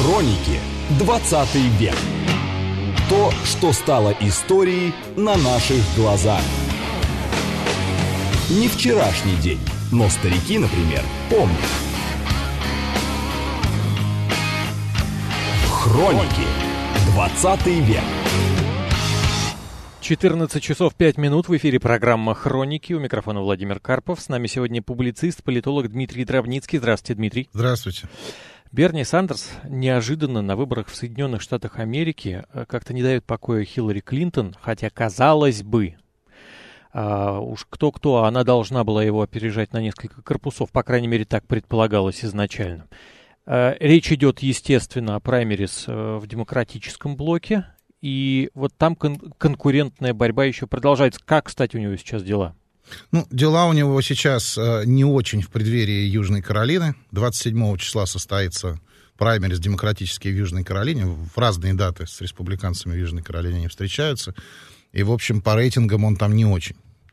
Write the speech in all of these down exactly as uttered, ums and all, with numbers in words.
Хроники двадцатый век. То, что стало историей на наших глазах. Не вчерашний день, но старики, например, помнят. Хроники двадцатый век. четырнадцать часов пять минут, в эфире программа «Хроники». У микрофона Владимир Карпов. С нами сегодня публицист, политолог Дмитрий Дробницкий. Здравствуйте, Дмитрий. Здравствуйте. Берни Сандерс неожиданно на выборах в Соединенных Штатах Америки как-то не дает покоя Хиллари Клинтон, хотя, казалось бы, а, уж кто-кто, а она должна была его опережать на несколько корпусов, по крайней мере, так предполагалось изначально. А, речь идет, естественно, о праймерис в демократическом блоке, и вот там кон- конкурентная борьба еще продолжается. Как, кстати, у него сейчас дела? Ну, дела у него сейчас э, не очень в преддверии Южной Каролины. двадцать седьмого числа состоится праймерис демократические в Южной Каролине. В разные даты с республиканцами в Южной Каролине они встречаются. И, в общем, по рейтингам он там не очень.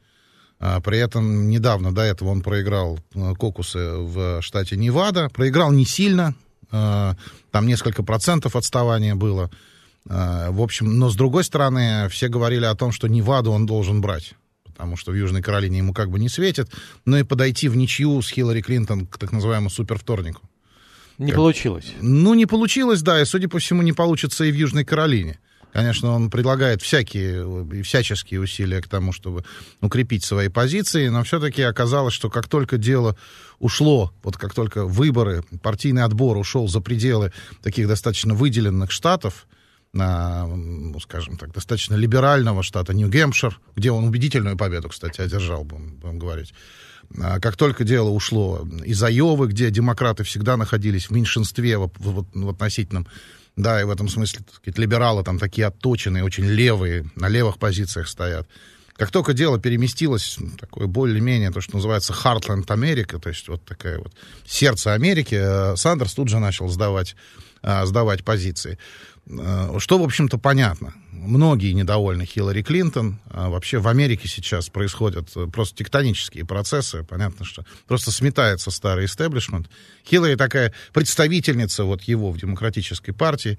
А, при этом недавно до этого он проиграл кокусы в штате Невада. Проиграл не сильно. А, там несколько процентов отставания было. А, в общем, но, с другой стороны, все говорили о том, что Неваду он должен брать, потому что в Южной Каролине ему как бы не светит, но и подойти в ничью с Хиллари Клинтон к так называемому супервторнику. Не как... получилось. Ну, не получилось, да, и, судя по всему, не получится и в Южной Каролине. Конечно, он предлагает всякие и всяческие усилия к тому, чтобы укрепить свои позиции, но все-таки оказалось, что как только дело ушло, вот как только выборы, партийный отбор ушел за пределы таких достаточно выделенных штатов, на, ну, скажем так, достаточно либерального штата Нью-Гэмпшир, где он убедительную победу, кстати, одержал, будем, будем говорить. А как только дело ушло из Айовы, где демократы всегда находились в меньшинстве в, в, в относительном, да, и в этом смысле, так сказать, либералы там такие отточенные, очень левые, на левых позициях стоят. Как только дело переместилось, такое более-менее, то, что называется Heartland Америка, то есть вот такая вот сердце Америки, Сандерс тут же начал сдавать, сдавать позиции. Что, в общем-то, понятно. Многие недовольны Хиллари Клинтон. А вообще в Америке сейчас происходят просто тектонические процессы. Понятно, что просто сметается старый истеблишмент. Хиллари такая представительница вот его в демократической партии.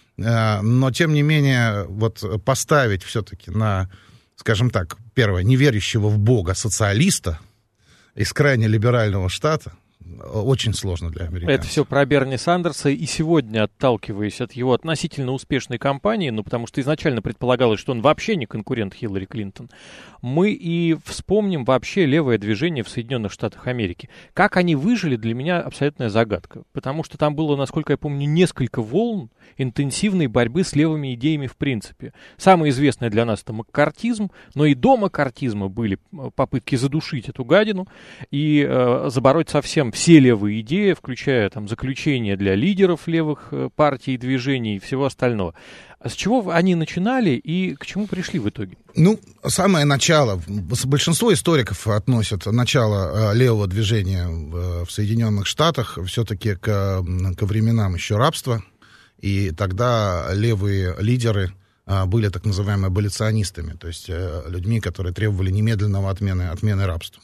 Но, тем не менее, вот поставить все-таки на, скажем так, первое, неверящего в Бога социалиста из крайне либерального штата очень сложно для американцев. Это все про Берни Сандерса, и сегодня, отталкиваясь от его относительно успешной кампании, ну, потому что изначально предполагалось, что он вообще не конкурент Хиллари Клинтон, мы и вспомним вообще левое движение в Соединенных Штатах Америки. Как они выжили, для меня абсолютная загадка, потому что там было, насколько я помню, несколько волн интенсивной борьбы с левыми идеями в принципе. Самое известное для нас — это маккартизм, но и до маккартизма были попытки задушить эту гадину и э, забороть совсем все левые идеи, включая там заключение для лидеров левых э, партий и движений и всего остального. А с чего они начинали и к чему пришли в итоге? Ну, самое начало, большинство историков относят начало э, левого движения в, в Соединенных Штатах все-таки к, ко временам еще рабства, и тогда левые лидеры э, были так называемыми аболиционистами, то есть э, людьми, которые требовали немедленного отмены, отмены рабства.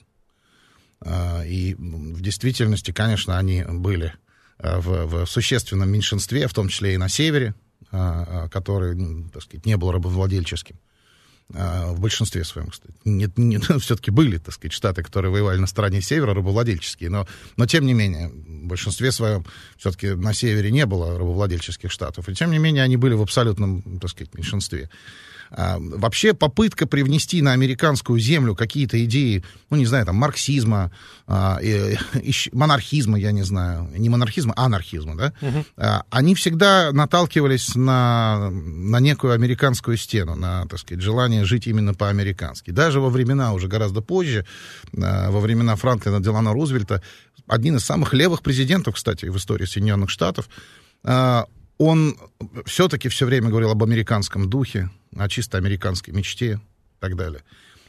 Э, и в действительности, конечно, они были э, в, в существенном меньшинстве, в том числе и на севере, который, так сказать, не был рабовладельческим. В большинстве своем, кстати. Нет, нет, все-таки были, так сказать, штаты, которые воевали на стороне севера, рабовладельческие, но, но тем не менее, в большинстве своем все-таки на севере не было рабовладельческих штатов, и тем не менее они были в абсолютном, так сказать, меньшинстве. А, вообще попытка привнести на американскую землю какие-то идеи, ну, не знаю, там, марксизма, а, и, и, монархизма, я не знаю, не монархизма, а анархизма, да, uh-huh. а, они всегда наталкивались на, на некую американскую стену, на, так сказать, желание жить именно по-американски. Даже во времена, уже гораздо позже, а, во времена Франклина Делано Рузвельта, один из самых левых президентов, кстати, в истории Соединенных Штатов, а, он все-таки все время говорил об американском духе, о чисто американской мечте и так далее.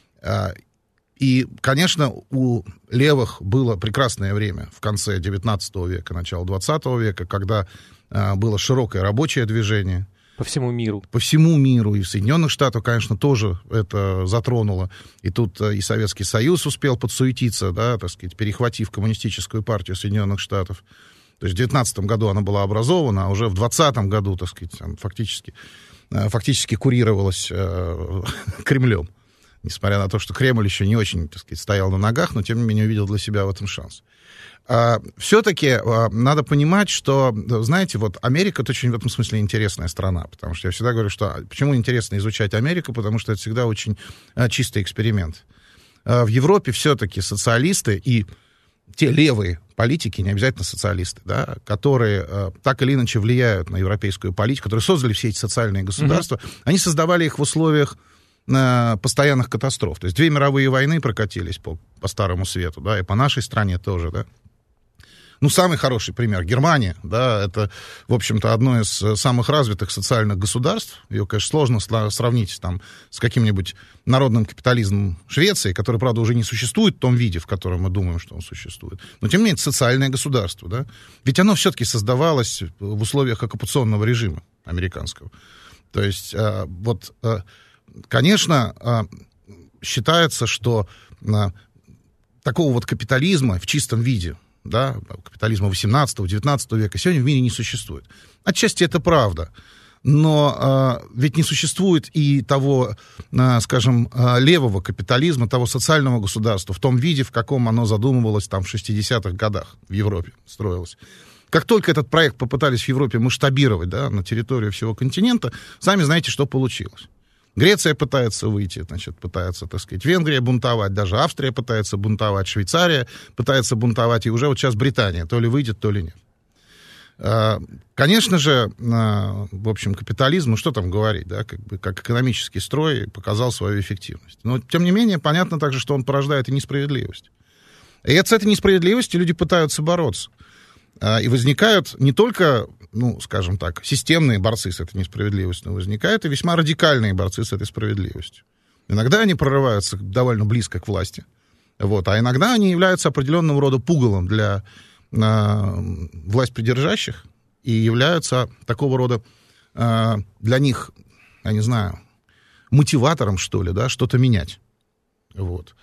И, конечно, у левых было прекрасное время в конце девятнадцатого века, начало двадцатого века, когда было широкое рабочее движение. По всему миру. По всему миру. И в Соединенных Штатах, конечно, тоже это затронуло. И тут и Советский Союз успел подсуетиться, да, так сказать, перехватив коммунистическую партию Соединенных Штатов. То есть в девятнадцатом году она была образована, а уже в двадцатом году, так сказать, фактически, фактически курировалась э, Кремлем. Несмотря на то, что Кремль еще не очень, так сказать, стоял на ногах, но тем не менее увидел для себя в этом шанс. А, все-таки а, надо понимать, что, знаете, вот Америка это очень в этом смысле интересная страна, потому что я всегда говорю, что почему интересно изучать Америку, потому что это всегда очень а, чистый эксперимент. А, в Европе все-таки социалисты и те левые политики, не обязательно социалисты, да, которые э, так или иначе влияют на европейскую политику, которые создали все эти социальные государства, mm-hmm. они создавали их в условиях э, постоянных катастроф. То есть две мировые войны прокатились по, по Старому Свету, да, и по нашей стране тоже, да. Ну, самый хороший пример — Германия, да, это, в общем-то, одно из самых развитых социальных государств. Ее, конечно, сложно сравнить там с каким-нибудь народным капитализмом Швеции, который, правда, уже не существует в том виде, в котором мы думаем, что он существует. Но, тем не менее, это социальное государство, да. Ведь оно все-таки создавалось в условиях оккупационного режима американского. То есть, вот, конечно, считается, что такого вот капитализма в чистом виде, да, капитализма восемнадцатого-девятнадцатого века сегодня в мире не существует. Отчасти это правда, но э, ведь не существует и того, э, скажем, э, левого капитализма, того социального государства в том виде, в каком оно задумывалось там в шестидесятых годах в Европе, строилось. Как только этот проект попытались в Европе масштабировать, да, на территорию всего континента, сами знаете, что получилось. Греция пытается выйти, значит, пытается, так сказать, Венгрия бунтовать, даже Австрия пытается бунтовать, Швейцария пытается бунтовать, и уже вот сейчас Британия то ли выйдет, то ли нет. Конечно же, в общем, капитализм, ну что там говорить, да, как бы, как экономический строй показал свою эффективность. Но, тем не менее, понятно также, что он порождает и несправедливость. И с этой несправедливостью люди пытаются бороться. И возникают не только, ну, скажем так, системные борцы с этой несправедливостью, но возникают и весьма радикальные борцы с этой справедливостью. Иногда они прорываются довольно близко к власти, вот, а иногда они являются определенного рода пугалом для э, власть придержащих и являются такого рода э, для них, я не знаю, мотиватором, что ли, да, что-то менять. Вот.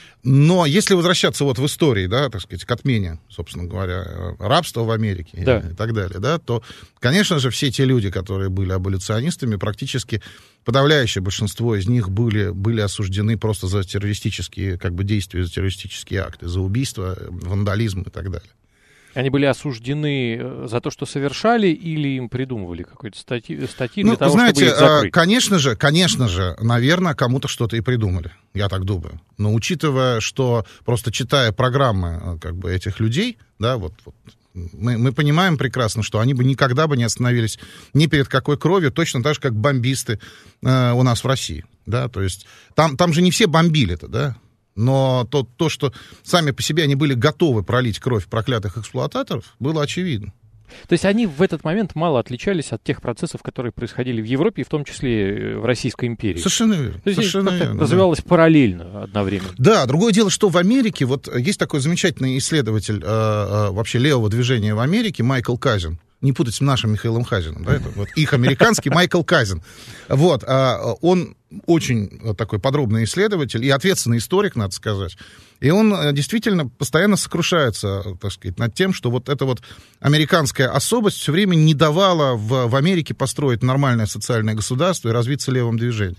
Но если возвращаться вот в истории, да, так сказать, к отмене, собственно говоря, рабства в Америке, да, и так далее, да, то, конечно же, все те люди, которые были аболиционистами, практически подавляющее большинство из них были, были осуждены просто за террористические, как бы, действия, за террористические акты, за убийство, вандализм и так далее. Они были осуждены за то, что совершали, или им придумывали какие-то статьи, статьи для ну, того, знаете, чтобы их закрыть? Конечно же, конечно же, наверное, кому-то что-то и придумали, я так думаю. Но учитывая, что просто читая программы как бы этих людей, да, вот, вот мы, мы понимаем прекрасно, что они бы никогда бы не остановились ни перед какой кровью, точно так же, как бомбисты э, у нас в России, да, то есть там, там же не все бомбили-то, да. Но то, то, что сами по себе они были готовы пролить кровь проклятых эксплуататоров, было очевидно. То есть они в этот момент мало отличались от тех процессов, которые происходили в Европе, и в том числе в Российской империи. Совершенно верно. То есть совершенно верно, развивалось да. параллельно одновременно. Да, другое дело, что в Америке, вот есть такой замечательный исследователь э, э, вообще левого движения в Америке, Майкл Казин. Не путать с нашим Михаилом Хазиным, да, это вот их американский Майкл Казин. Вот, а, он очень такой подробный исследователь и ответственный историк, надо сказать. И он действительно постоянно сокрушается, так сказать, над тем, что вот эта вот американская особость все время не давала в, в Америке построить нормальное социальное государство и развиться левым движением.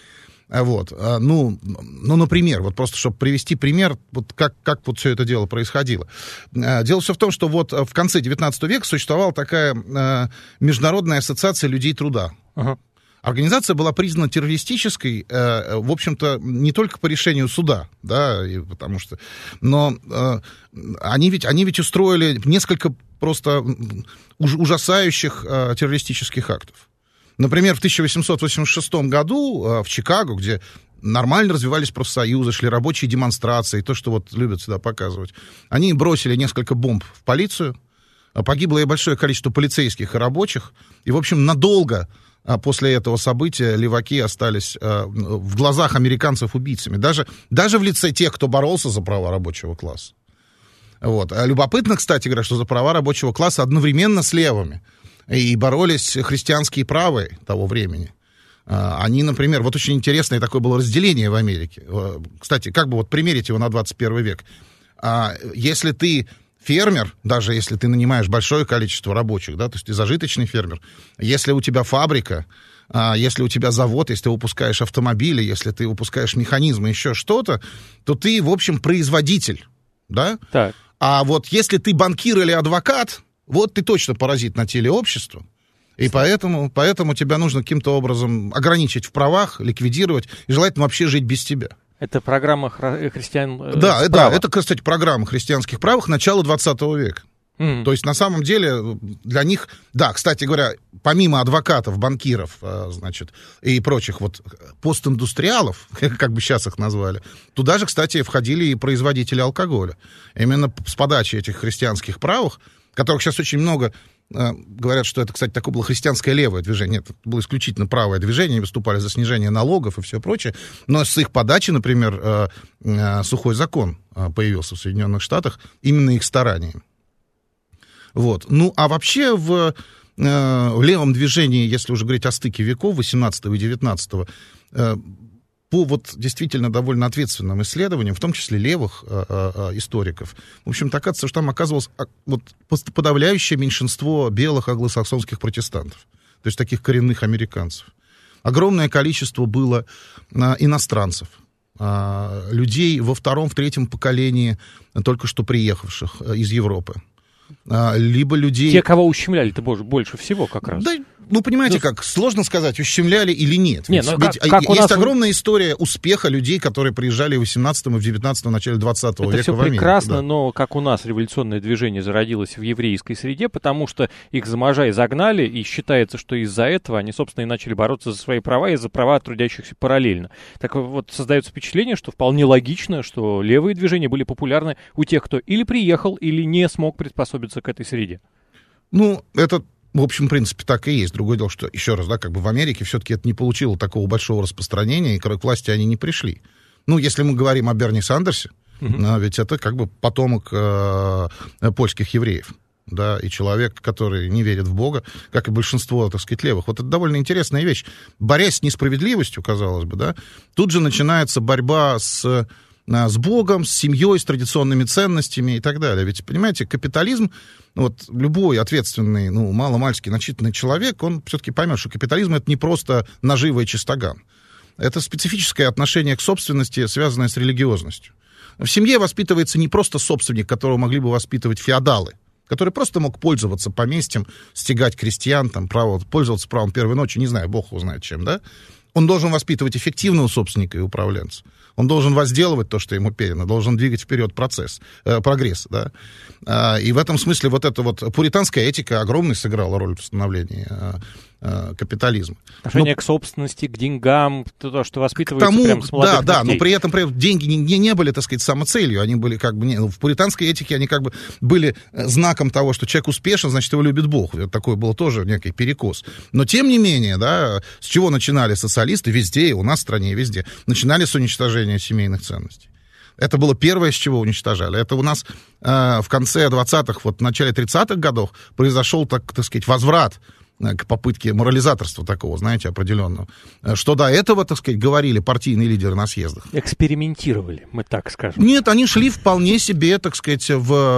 Вот, ну, ну, например, вот просто, чтобы привести пример, вот как, как вот все это дело происходило. Дело все в том, что вот в конце девятнадцатого века существовала такая э, Международная ассоциация людей труда. Uh-huh. Организация была признана террористической, э, в общем-то, не только по решению суда, да, и потому что, но э, они ведь, они ведь устроили несколько просто уж, ужасающих э, террористических актов. Например, в тысяча восемьсот восемьдесят шестом году э, в Чикаго, где нормально развивались профсоюзы, шли рабочие демонстрации, то, что вот любят сюда показывать, они бросили несколько бомб в полицию, погибло и большое количество полицейских и рабочих, и, в общем, надолго э, после этого события леваки остались э, в глазах американцев убийцами, даже, даже в лице тех, кто боролся за права рабочего класса. Вот. А любопытно, кстати говоря, что за права рабочего класса одновременно с левыми и боролись христианские правые того времени. Они, например, вот очень интересное такое было разделение в Америке. Кстати, как бы вот примерить его на двадцать первый век. Если ты фермер, даже если ты нанимаешь большое количество рабочих, да, то есть ты зажиточный фермер, если у тебя фабрика, если у тебя завод, если ты выпускаешь автомобили, если ты выпускаешь механизмы, еще что-то, то ты, в общем, производитель, да? Так. А вот если ты банкир или адвокат, вот ты точно паразит на теле общества. И поэтому, поэтому тебя нужно каким-то образом ограничить в правах, ликвидировать, и желательно вообще жить без тебя. Это программа хра- христиан... Э, да, да, это, кстати, программа христианских правах начала двадцатого века. Mm-hmm. То есть, на самом деле, для них... Да, кстати говоря, помимо адвокатов, банкиров, значит, и прочих вот постиндустриалов, как бы сейчас их назвали, туда же, кстати, входили и производители алкоголя. Именно с подачи этих христианских правых, которых сейчас очень много... Говорят, что это, кстати, такое было христианское левое движение. Нет, это было исключительно правое движение, выступали за снижение налогов и все прочее. Но с их подачи, например, сухой закон появился в Соединенных Штатах именно их стараниями. Вот. Ну, а вообще в, в левом движении, если уже говорить о стыке веков, восемнадцатого и девятнадцатого, по вот действительно довольно ответственным исследованиям, в том числе левых э, э, историков, в общем-то, оказывается, что там оказывалось вот, подавляющее меньшинство белых англосаксонских протестантов, то есть таких коренных американцев. Огромное количество было э, иностранцев, э, людей во втором, в третьем поколении только что приехавших э, из Европы. Либо людей... Те, кого ущемляли-то больше всего как раз. Да, ну, понимаете, ну, как, сложно сказать, ущемляли или нет. Не, ведь, ну, ведь как, как есть нас... огромная история успеха людей, которые приезжали в восемнадцатом и в девятнадцатом, начале двадцатого века в Америку. Это все прекрасно, да. Но как у нас революционное движение зародилось в еврейской среде, потому что их за можжай загнали, и считается, что из-за этого они, собственно, и начали бороться за свои права и за права трудящихся параллельно. Так вот, создается впечатление, что вполне логично, что левые движения были популярны у тех, кто или приехал, или не смог приспособиться к этой среде. Ну, это, в общем, в принципе, так и есть. Другое дело, что, еще раз, да, как бы в Америке все-таки это не получило такого большого распространения, и к власти они не пришли. Ну, если мы говорим о Берни Сандерсе, uh-huh. ведь это как бы потомок э, польских евреев, да, и человек, который не верит в Бога, как и большинство, так сказать, левых. Вот это довольно интересная вещь. Борясь с несправедливостью, казалось бы, да, тут же начинается борьба с... с Богом, с семьей, с традиционными ценностями и так далее. Ведь, понимаете, капитализм, вот любой ответственный, ну, маломальски начитанный человек, он все-таки поймет, что капитализм — это не просто нажива и чистоган. Это специфическое отношение к собственности, связанное с религиозностью. В семье воспитывается не просто собственник, которого могли бы воспитывать феодалы, который просто мог пользоваться поместьем, стягать крестьян, там, право, пользоваться правом первой ночи, не знаю, Бог его знает чем, да? Он должен воспитывать эффективного собственника и управленца. Он должен возделывать то, что ему передано, должен двигать вперед процесс, э, прогресс, да. А, и в этом смысле вот эта вот пуританская этика огромной сыграла роль в становлении э, э, капитализма. Отношение но, к собственности, к деньгам, то, что воспитывается тому, прямо с молодых Да, детей. да, но при этом, при этом деньги не, не, не были, так сказать, самоцелью, они были как бы... Не, в пуританской этике они как бы были знаком того, что человек успешен, значит, его любит Бог. Это такой был тоже некий перекос. Но тем не менее, да, с чего начинали социалисты везде, и у нас в стране, и везде, начинали с уничтожения семейных ценностей. Это было первое, с чего уничтожали. Это у нас э, в конце двадцатых, вот в начале тридцатых годов произошел, так, так сказать, возврат к попытке морализаторства такого, знаете, определенного. Что до этого, так сказать, говорили партийные лидеры на съездах. Экспериментировали, мы так скажем. Нет, они шли вполне себе, так сказать,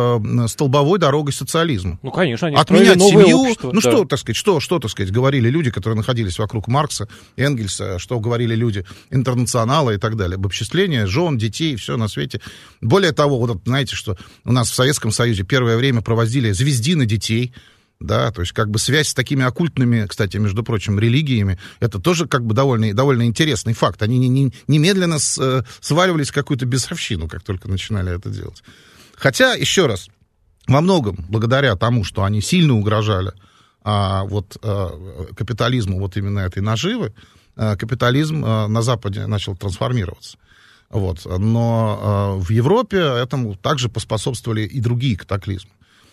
в столбовой дорогой социализма. Ну, конечно, они отменять строили новое семью. общество. Ну, да. что, так сказать, что, что, так сказать, говорили люди, которые находились вокруг Маркса, Энгельса, что говорили люди Интернационала и так далее. Обобществление жен, детей, все на свете. Более того, вот знаете, что у нас в Советском Союзе первое время проводили звездины детей. Да, то есть как бы связь с такими оккультными, кстати, между прочим, религиями, это тоже как бы довольно, довольно интересный факт. Они не, не, немедленно с, сваливались в какую-то бесовщину, как только начинали это делать. Хотя, еще раз, во многом благодаря тому, что они сильно угрожали а, вот, а, капитализму вот именно этой наживы, а, капитализм а, на Западе начал трансформироваться. Вот. Но а, в Европе этому также поспособствовали и другие катаклизмы.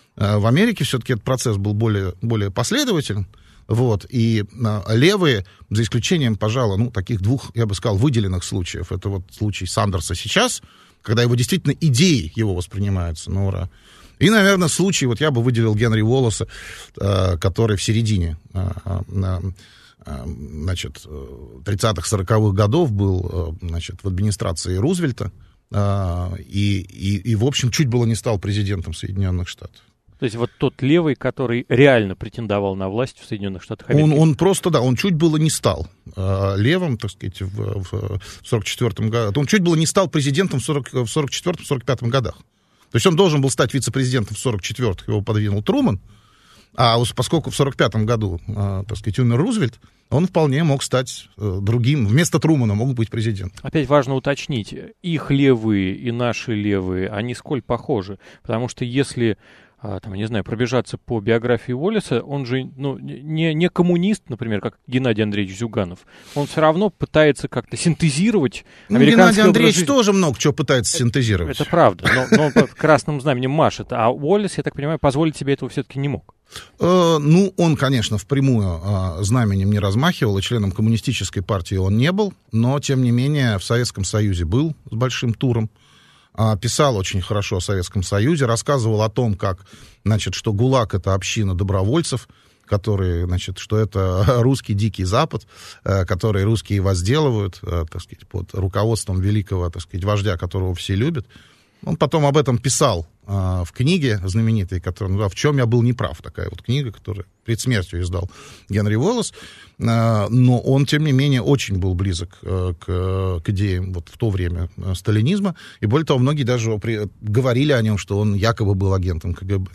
В Америке все-таки этот процесс был более, более последователен, вот, и а, левые, за исключением, пожалуй, ну, таких двух, я бы сказал, выделенных случаев, это вот случай Сандерса сейчас, когда его действительно идеи его воспринимаются на ура, и, наверное, случай, вот я бы выделил Генри Уоллеса, а, который в середине, а, а, а, значит, тридцатых-сороковых годов был, а, значит, в администрации Рузвельта, и, и, и, в общем, чуть было не стал президентом Соединенных Штатов. То есть вот тот левый, который реально претендовал на власть в Соединенных Штатах Америки. Он, он просто, да, он чуть было не стал э, левым, так сказать, в, в сорок четвёртом году. Он чуть было не стал президентом в сорок четвёртом — сорок пятом годах. То есть он должен был стать вице-президентом в сорок четвёртом, его подвинул Трумэн, а поскольку в сорок пятом году, э, так сказать, умер Рузвельт, он вполне мог стать э, другим, вместо Трумэна мог быть президентом. Опять важно уточнить, их левые и наши левые, они сколь похожи, потому что если... там, я не знаю, пробежаться по биографии Уоллеса, он же ну, не, не коммунист, например, как Геннадий Андреевич Зюганов. Он все равно пытается как-то синтезировать ну, Геннадий Андреевич тоже много чего пытается синтезировать. Это, это правда, но, но под красным знаменем машет. А Уоллес, я так понимаю, позволить себе этого все-таки не мог. Э, ну, он, конечно, впрямую э, знаменем не размахивал, и членом коммунистической партии он не был, но, тем не менее, в Советском Союзе был с большим туром. Писал очень хорошо о Советском Союзе, рассказывал о том, как, значит, что ГУЛАГ — это община добровольцев, которые, значит, что это русский Дикий Запад, который русские возделывают, так сказать, под руководством великого, так сказать, вождя, которого все любят. Он потом об этом писал в книге знаменитой, которая, ну, «В чем я был неправ», такая вот книга, которую перед смертью издал Генри Уоллес. Но он, тем не менее, очень был близок к, к идеям вот в то время сталинизма. И более того, многие даже говорили о нем, что он якобы был агентом КГБ.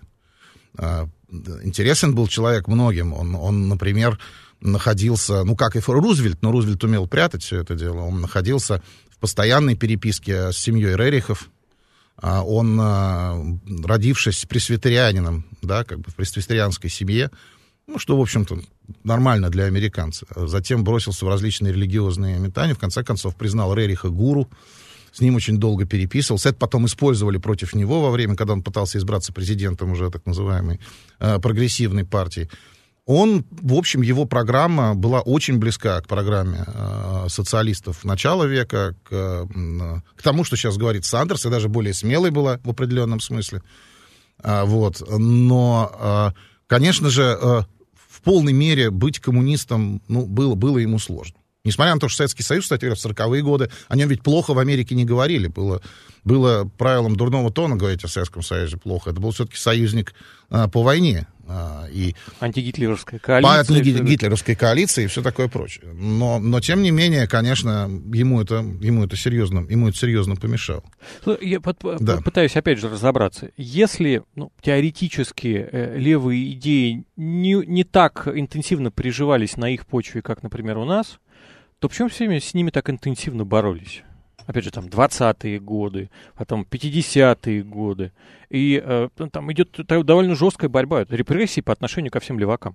Интересен был человек многим. Он, он например, находился, ну, как и Рузвельт, но Рузвельт умел прятать все это дело. Он находился в постоянной переписке с семьей Рерихов. Он, родившись пресвитерианином, да, как бы в пресвитерианской семье, ну, что, в общем-то, нормально для американца, затем бросился в различные религиозные метания, в конце концов признал Рериха гуру, с ним очень долго переписывался. Это потом использовали против него во время, когда он пытался избраться президентом уже так называемой э, прогрессивной партии. Он, в общем, его программа была очень близка к программе э, социалистов начала века, к, э, к тому, что сейчас говорит Сандерс, и даже более смелой была в определенном смысле. А, вот. Но, э, конечно же, э, в полной мере быть коммунистом, ну, было, было ему сложно. Несмотря на то, что Советский Союз, кстати говоря, в сороковые годы, о нем ведь плохо в Америке не говорили. Было, было правилом дурного тона говорить о Советском Союзе плохо. Это был все-таки союзник а, по войне. А, и антигитлеровская коалиция. По антигитлеровской коалиции и все такое прочее. Но, но тем не менее, конечно, ему это, ему это, серьезно, ему это серьезно помешало. Я под, да. пытаюсь опять же разобраться. Если ну, теоретически э, левые идеи не, не так интенсивно приживались на их почве, как, например, у нас, то почему все время с ними так интенсивно боролись? Опять же, там, двадцатые годы, потом пятидесятые годы. И э, там идет довольно жесткая борьба, репрессии по отношению ко всем левакам.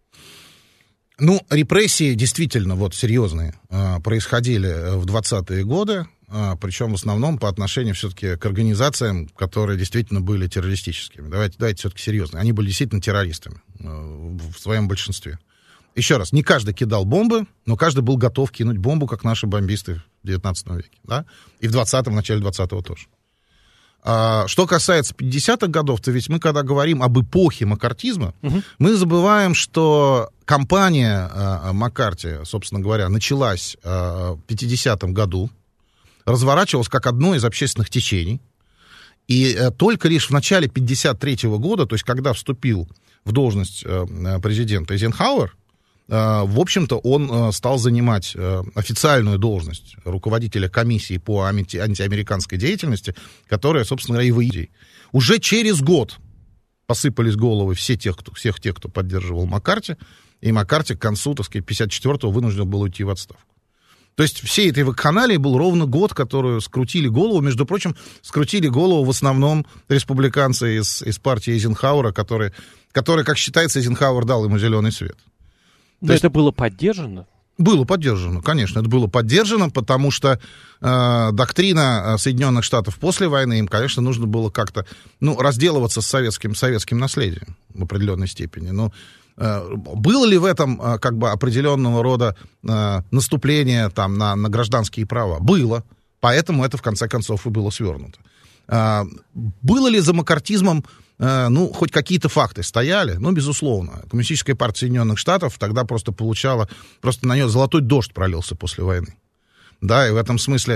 Ну, репрессии действительно вот серьезные э, происходили в двадцатые годы, э, причем в основном по отношению все-таки к организациям, которые действительно были террористическими. Давайте, давайте все-таки серьезно. Они были действительно террористами э, в своем большинстве. Еще раз, не каждый кидал бомбы, но каждый был готов кинуть бомбу, как наши бомбисты в девятнадцатом веке, да? И в двадцатом, в начале двадцатого тоже. А, что касается пятидесятых годов, то ведь мы, когда говорим об эпохе маккартизма, угу. мы забываем, что кампания а, Маккарти, собственно говоря, началась а, в пятидесятом году, разворачивалась как одно из общественных течений, и а, только лишь в начале пятьдесят третьего года, то есть когда вступил в должность а, президента Эйзенхауэр, в общем-то, он стал занимать официальную должность руководителя комиссии по анти- антиамериканской деятельности, которая, собственно говоря, и выйдет. Уже через год посыпались головы все тех, кто, всех тех, кто поддерживал Маккарти, и Маккарти к концу, так сказать, пятьдесят четвёртого вынужден был уйти в отставку. То есть всей этой вакханалии был ровно год, которую скрутили голову. Между прочим, скрутили голову в основном республиканцы из, из партии Эйзенхауэра, которые, которые, как считается, Эйзенхауэр дал ему зеленый свет. Но это было поддержано? Было поддержано, конечно, это было поддержано, потому что э, доктрина Соединенных Штатов после войны, им, конечно, нужно было как-то, ну, разделываться с советским, советским наследием в определенной степени. Но э, было ли в этом э, как бы определенного рода э, наступление там, на, на гражданские права? Было, поэтому это, в конце концов, и было свернуто. Э, было ли за маккартизмом ну, хоть какие-то факты стояли? Ну, безусловно. Коммунистическая партия Соединенных Штатов тогда просто получала, просто на нее золотой дождь пролился после войны. Да, и в этом смысле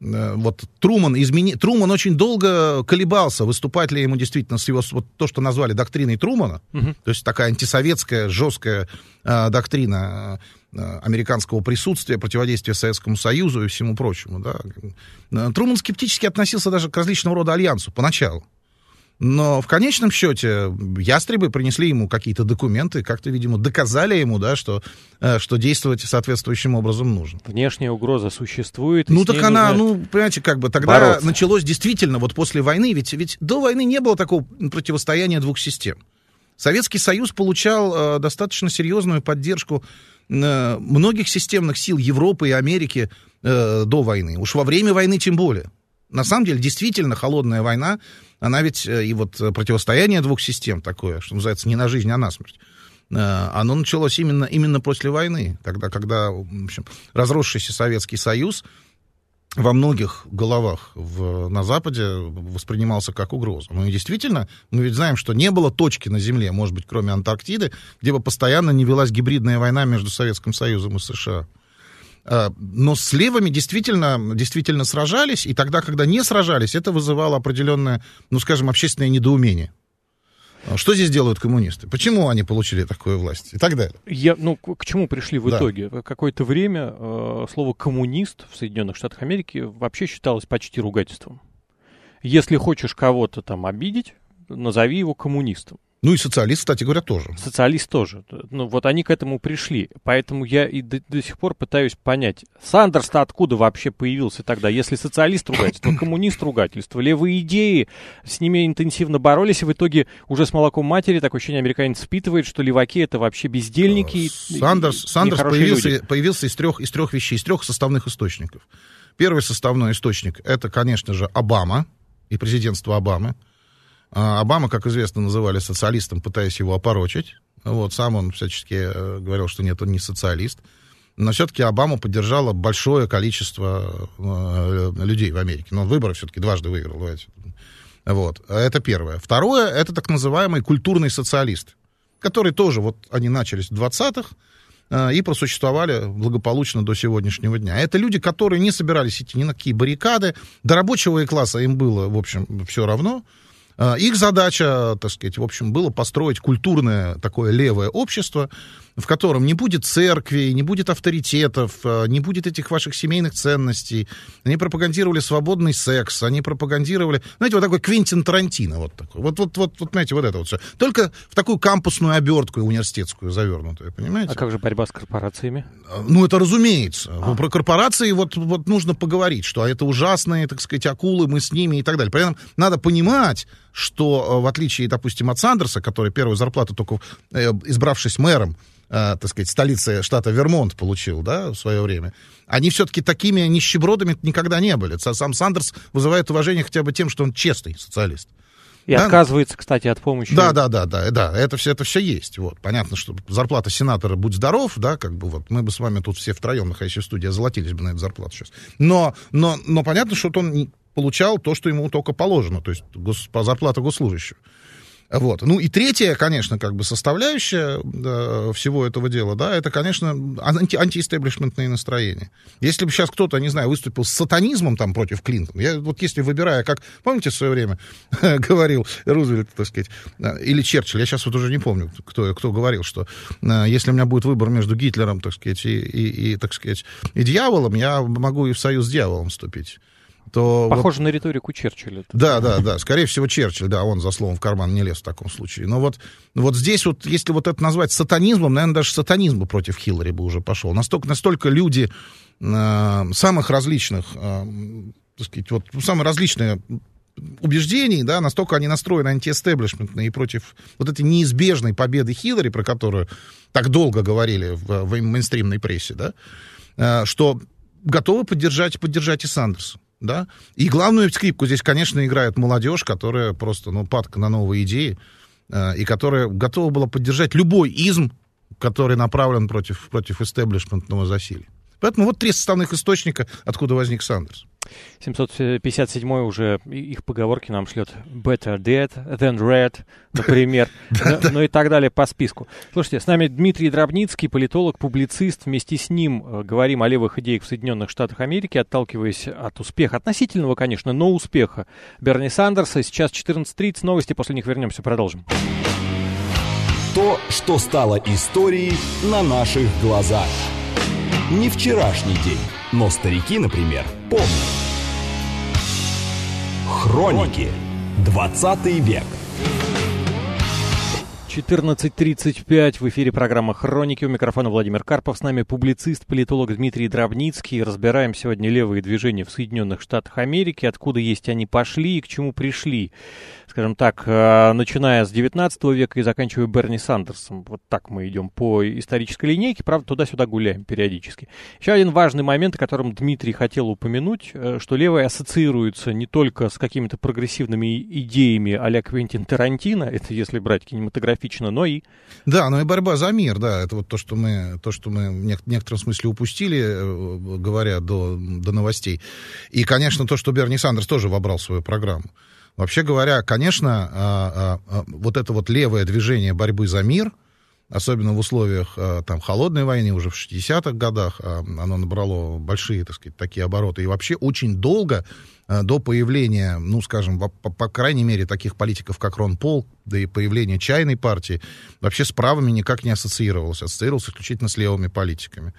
вот Труман, измени... Труман очень долго колебался, выступать ли ему действительно с его, вот то, что назвали доктриной Трумана, угу. то есть такая антисоветская, жесткая э, доктрина э, американского присутствия, противодействия Советскому Союзу и всему прочему. Да. Труман скептически относился даже к различного рода альянсу поначалу. Но в конечном счете ястребы принесли ему какие-то документы, как-то, видимо, доказали ему, да, что, что действовать соответствующим образом нужно. Внешняя угроза существует. Ну, так она, нужно... ну, понимаете, как бы тогда бороться. Началось действительно вот после войны, ведь, ведь до войны не было такого противостояния двух систем. Советский Союз получал э, достаточно серьезную поддержку э, многих системных сил Европы и Америки э, до войны. Уж во время войны тем более. На самом деле, действительно, холодная война, она ведь и вот противостояние двух систем такое, что называется, не на жизнь, а на смерть, оно началось именно, именно после войны, тогда, когда, в общем, разросшийся Советский Союз во многих головах в, на Западе воспринимался как угроза. Ну и действительно, мы ведь знаем, что не было точки на Земле, может быть, кроме Антарктиды, где бы постоянно не велась гибридная война между Советским Союзом и США. Но с левыми действительно, действительно сражались, и тогда, когда не сражались, это вызывало определенное, ну, скажем, общественное недоумение. Что здесь делают коммунисты? Почему они получили такую власть? И так далее. Я, ну, к, к чему пришли в да. итоге? Какое-то время э, слово «коммунист» в Соединенных Штатах Америки вообще считалось почти ругательством. Если хочешь кого-то там обидеть, назови его коммунистом. Ну и социалист, кстати говоря, тоже. Социалист тоже. Ну вот они к этому пришли. Поэтому я и до, до сих пор пытаюсь понять, Сандерс-то откуда вообще появился тогда? Если социалист ругательство, коммунист ругательство, левые идеи, с ними интенсивно боролись, и в итоге уже с молоком матери такое ощущение американец впитывает, что леваки это вообще бездельники. Сандерс, и, Сандерс и появился, появился из трех, из трех вещей, из трех составных источников. Первый составной источник — это, конечно же, Обама и президентство Обамы. Обама, как известно, называли социалистом, пытаясь его опорочить. Вот, сам он всячески говорил, что нет, он не социалист. Но все-таки Обаму поддержало большое количество людей в Америке. Но выборы все-таки дважды выиграл. Давайте. Вот, это первое. Второе, это так называемый культурный социалист, который тоже, вот они начались в двадцатых и просуществовали благополучно до сегодняшнего дня. Это люди, которые не собирались идти ни на какие баррикады. До рабочего класса им было, в общем, все равно. Их задача, так сказать, в общем, было построить культурное такое левое общество, в котором не будет церкви, не будет авторитетов, не будет этих ваших семейных ценностей. Они пропагандировали свободный секс, они пропагандировали, знаете, вот такой Квентин Тарантино, вот такой. Вот, вот, вот, вот, знаете, вот это вот все. Только в такую кампусную обертку университетскую завернутую, понимаете? А как же борьба с корпорациями? Ну, это разумеется. А. Про корпорации вот, вот нужно поговорить, что это ужасные, так сказать, акулы, мы с ними и так далее. При этом надо понимать, что в отличие, допустим, от Сандерса, который первую зарплату только э, избравшись мэром, э, так сказать, столицы штата Вермонт получил, да, в свое время, они все-таки такими нищебродами никогда не были. Сам Сандерс вызывает уважение хотя бы тем, что он честный социалист. И да? Отказывается, кстати, от помощи. Да, да, да, да, да, это все, это все есть. Вот. Понятно, что зарплата сенатора, будь здоров, да, как бы вот мы бы с вами тут все втроем, находясь в студии, озолотились бы на эту зарплату сейчас. Но, но, но понятно, что он получал то, что ему только положено, то есть гос, по зарплату госслужащего. Вот. Ну и третья, конечно, как бы составляющая да, всего этого дела, да, это, конечно, анти, антиэстеблишментные настроения. Если бы сейчас кто-то, не знаю, выступил с сатанизмом там против Клинтона, я вот если выбирая, как, помните, в свое время говорил Рузвельт, так сказать, или Черчилль, я сейчас вот уже не помню, кто, кто говорил, что если у меня будет выбор между Гитлером, так сказать, и, и, и, так сказать, и дьяволом, я могу и в союз с дьяволом вступить. То Похоже вот, на риторику Черчилля. Да, да, да, скорее всего, Черчилль, да, он за словом в карман не лез в таком случае. Но вот, вот здесь вот, если вот это назвать сатанизмом, наверное, даже сатанизм бы против Хиллари бы уже пошел. Настолько, настолько люди э, самых различных, э, так сказать, вот, самые различные убеждений, да, настолько они настроены антиэстеблишментные и против вот этой неизбежной победы Хиллари, про которую так долго говорили в, в мейнстримной прессе, да, э, что готовы поддержать, поддержать и Сандерса. Да? И главную скрипку здесь, конечно, играет молодежь, которая просто, ну, падка на новые идеи, э, и которая готова была поддержать любой изм, который направлен против, против эстеблишментного засилия. Поэтому вот три составных источника, откуда возник Сандерс. семьсот пятьдесят седьмой уже их поговорки нам шлет better dead than red, например, ну и так далее по списку. Слушайте, с нами Дмитрий Дробницкий, политолог, публицист. Вместе с ним говорим о левых идеях в Соединенных Штатах Америки, отталкиваясь от успеха, относительного, конечно, но успеха Берни Сандерса. Сейчас четырнадцать тридцать, новости, после них вернемся, продолжим. То, что стало историей на наших глазах. Не вчерашний день, но старики, например, помнят. Хроники. двадцатый век. четырнадцать тридцать пять, в эфире программа «Хроники». У микрофона Владимир Карпов. С нами публицист, политолог Дмитрий Дробницкий. Разбираем сегодня левые движения в Соединенных Штатах Америки, откуда есть они пошли и к чему пришли. Скажем так, начиная с девятнадцатого века и заканчивая Берни Сандерсом. Вот так мы идем по исторической линейке, правда, туда-сюда гуляем периодически. Еще один важный момент, о котором Дмитрий хотел упомянуть, что левые ассоциируются не только с какими-то прогрессивными идеями а-ля Квентин Тарантино, это если брать кинематографично, но и... Да, но и борьба за мир, да, это вот то, что мы, то, что мы в некотором смысле упустили, говоря до, до новостей. И, конечно, то, что Берни Сандерс тоже вобрал в свою программу. Вообще говоря, конечно, а, а, вот это вот левое движение борьбы за мир, особенно в условиях а, там, холодной войны, уже в шестидесятых годах, а, оно набрало большие, так сказать, такие обороты. И вообще очень долго а, до появления, ну, скажем, по, по крайней мере, таких политиков, как Рон Пол, да и появления чайной партии, вообще с правыми никак не ассоциировалось, ассоциировалось исключительно с левыми политиками.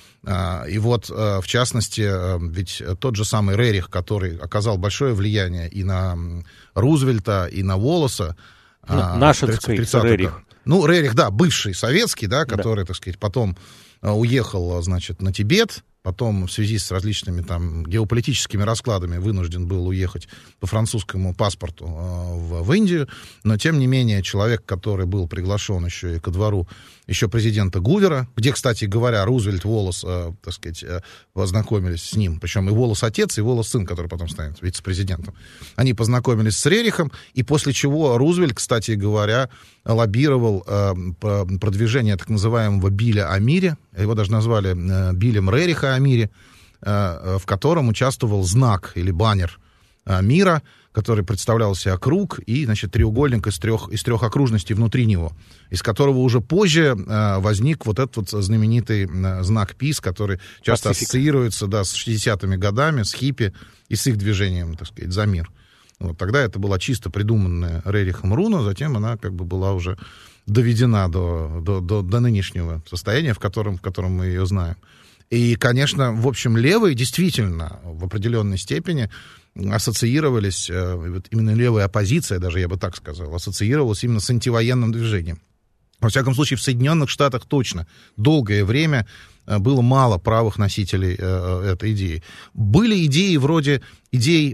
И вот, в частности, ведь тот же самый Рерих, который оказал большое влияние и на Рузвельта, и на Уоллеса. Нашинский Рерих. Ну, Рерих, да, бывший советский, да, который, да. так сказать, потом уехал, значит, на Тибет, потом в связи с различными там геополитическими раскладами вынужден был уехать по французскому паспорту в, в Индию, но, тем не менее, человек, который был приглашен еще и ко двору еще президента Гувера, где, кстати говоря, Рузвельт, Уоллес, э, так сказать, э, познакомились с ним, причем и Уоллес отец, и Уоллес сын, который потом станет вице-президентом. Они познакомились с Рерихом, и после чего Рузвельт, кстати говоря, лоббировал э, продвижение так называемого Билля о мире, его даже назвали э, Биллем Рериха о мире, э, в котором участвовал знак или баннер э, мира, который представлял себя круг и, значит, треугольник из трех, из трех окружностей внутри него, из которого уже позже э, возник вот этот вот знаменитый э, знак Peace, который часто Пацифик. ассоциируется, да, с шестидесятыми годами, с хиппи и с их движением, так сказать, за мир. Вот, тогда это была чисто придуманная Рерихом руна, затем она как бы была уже доведена до, до, до, до нынешнего состояния, в котором, в котором мы ее знаем. И, конечно, в общем, левые действительно в определенной степени ассоциировались, вот именно левая оппозиция, даже я бы так сказал, ассоциировалась именно с антивоенным движением. Во всяком случае, в Соединенных Штатах точно долгое время было мало правых носителей этой идеи. Были идеи вроде идей